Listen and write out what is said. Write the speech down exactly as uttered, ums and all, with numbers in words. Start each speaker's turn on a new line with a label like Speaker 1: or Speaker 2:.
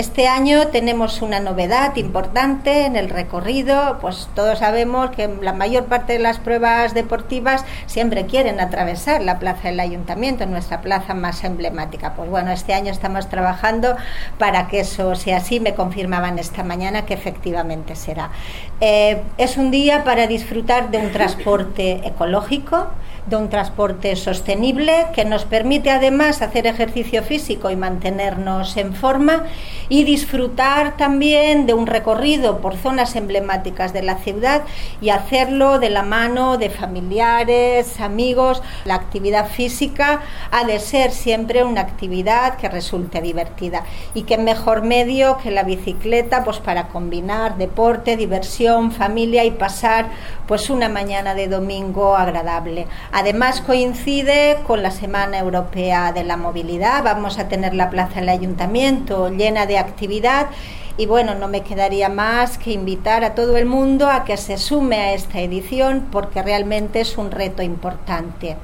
Speaker 1: Este año tenemos una novedad importante en el recorrido, pues todos sabemos que la mayor parte de las pruebas deportivas siempre quieren atravesar la plaza del Ayuntamiento, nuestra plaza más emblemática. Pues bueno, este año estamos trabajando para que eso sea así, me confirmaban esta mañana que efectivamente será. Eh, es un día para disfrutar de un transporte ecológico, de un transporte sostenible que nos permite además hacer ejercicio físico y mantenernos en forma y disfrutar también de un recorrido por zonas emblemáticas de la ciudad y hacerlo de la mano de familiares, amigos. La actividad física ha de ser siempre una actividad que resulte divertida y qué mejor medio que la bicicleta pues para combinar deporte, diversión, familia y pasar pues una mañana de domingo agradable. Además coincide con la Semana Europea de la Movilidad, vamos a tener la plaza del Ayuntamiento llena de actividad y bueno, no me quedaría más que invitar a todo el mundo a que se sume a esta edición porque realmente es un reto importante.